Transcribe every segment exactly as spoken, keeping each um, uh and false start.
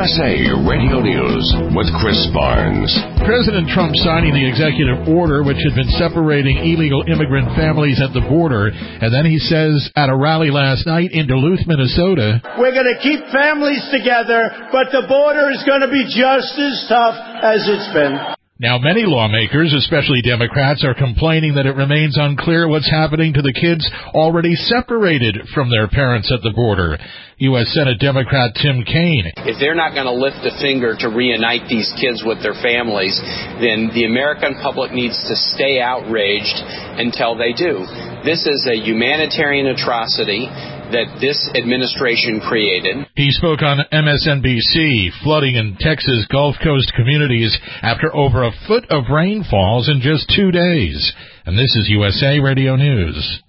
S A Radio News with Chris Barnes. President Trump signing the executive order which had been separating illegal immigrant families at the border, and then he says at a rally last night in Duluth, Minnesota, we're going to keep families together, but the border is going to be just as tough as it's been. Now, many lawmakers, especially Democrats, are complaining that it remains unclear what's happening to the kids already separated from their parents at the border. U S Senate Democrat Tim Kaine. If they're not going to lift a finger to reunite these kids with their families, then the American public needs to stay outraged until they do. This is a humanitarian atrocity that this administration created. He spoke on M S N B C, flooding in Texas Gulf Coast communities after over a foot of rain falls in just two days. And this is U S A Radio News.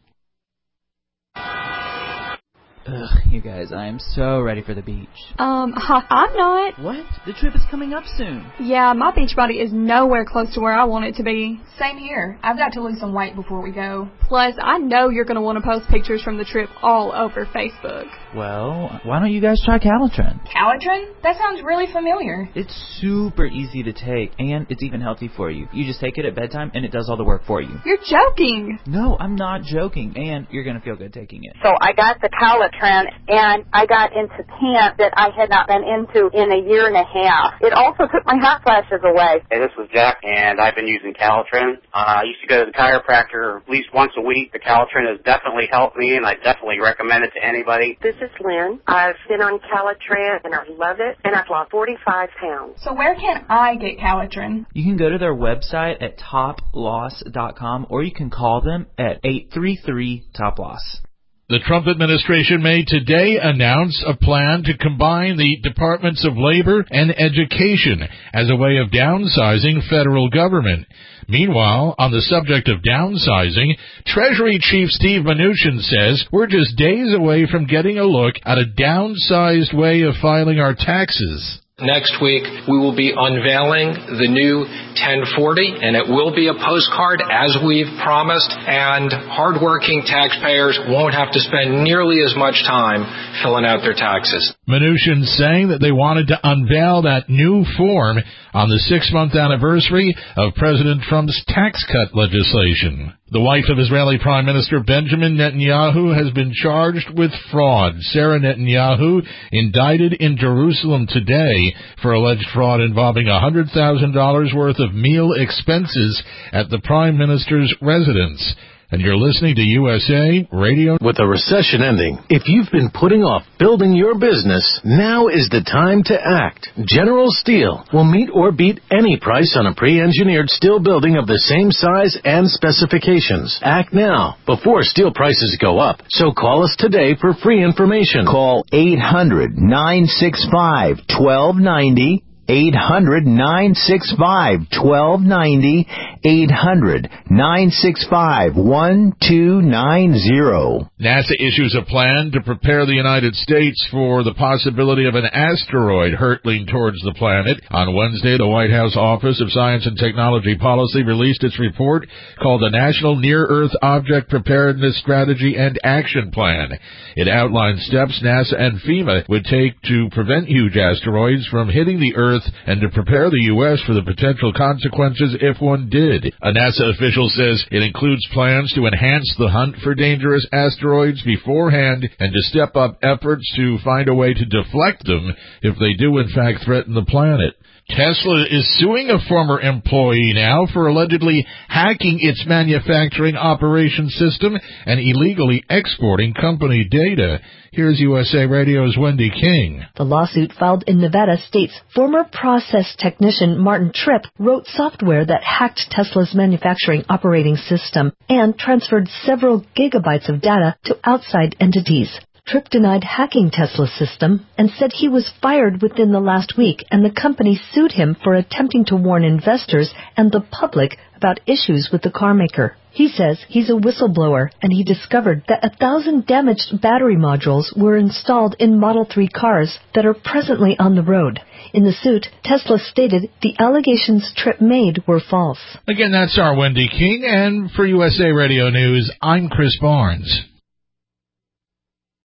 Ugh, you guys, I am so ready for the beach. Um, I'm not. What? The trip is coming up soon. Yeah, my beach body is nowhere close to where I want it to be. Same here. I've got to lose some weight before we go. Plus, I know you're going to want to post pictures from the trip all over Facebook. Well, why don't you guys try Calitrin? Calitrin? That sounds really familiar. It's super easy to take, and it's even healthy for you. You just take it at bedtime, and it does all the work for you. You're joking. No, I'm not joking, and you're going to feel good taking it. So I got the Calitrin, and I got into pants that I had not been into in a year and a half. It also took my hot flashes away. Hey, this is Jack, and I've been using Calitrin. Uh, I used to go to the chiropractor at least once a week. The Calitrin has definitely helped me, and I definitely recommend it to anybody. This is Lynn. I've been on Calitrin, and I love it, and I've lost forty-five pounds. So where can I get Calitrin? You can go to their website at top loss dot com, or you can call them at eight three three top loss. The Trump administration may today announce a plan to combine the Departments of Labor and Education as a way of downsizing federal government. Meanwhile, on the subject of downsizing, Treasury Chief Steve Mnuchin says we're just days away from getting a look at a downsized way of filing our taxes. Next week, we will be unveiling the new ten forty, and it will be a postcard as we've promised, and hardworking taxpayers won't have to spend nearly as much time filling out their taxes. Mnuchin saying that they wanted to unveil that new form on the six-month anniversary of President Trump's tax cut legislation. The wife of Israeli Prime Minister Benjamin Netanyahu has been charged with fraud. Sarah Netanyahu indicted in Jerusalem today for alleged fraud involving one hundred thousand dollars worth of meal expenses at the Prime Minister's residence. And you're listening to U S A Radio. With the recession ending, if you've been putting off building your business, now is the time to act. General Steel will meet or beat any price on a pre-engineered steel building of the same size and specifications. Act now, before steel prices go up. So call us today for free information. Call eight hundred, nine six five, one two nine zero. eight hundred, nine six five, one two nine zero. eight hundred, nine six five, one two nine zero. NASA issues a plan to prepare the United States for the possibility of an asteroid hurtling towards the planet. On Wednesday, the White House Office of Science and Technology Policy released its report called the National Near-Earth Object Preparedness Strategy and Action Plan. It outlines steps NASA and FEMA would take to prevent huge asteroids from hitting the Earth and to prepare the U S for the potential consequences if one did. A NASA official says it includes plans to enhance the hunt for dangerous asteroids beforehand and to step up efforts to find a way to deflect them if they do in fact threaten the planet. Tesla is suing a former employee now for allegedly hacking its manufacturing operation system and illegally exporting company data. Here's U S A Radio's Wendy King. The lawsuit filed in Nevada states former process technician Martin Tripp wrote software that hacked Tesla's manufacturing operating system and transferred several gigabytes of data to outside entities. Tripp denied hacking Tesla's system and said he was fired within the last week, and the company sued him for attempting to warn investors and the public about issues with the carmaker. He says he's a whistleblower, and he discovered that a thousand damaged battery modules were installed in Model three cars that are presently on the road. In the suit, Tesla stated the allegations Tripp made were false. Again, that's our Wendy King, and for U S A Radio News, I'm Chris Barnes.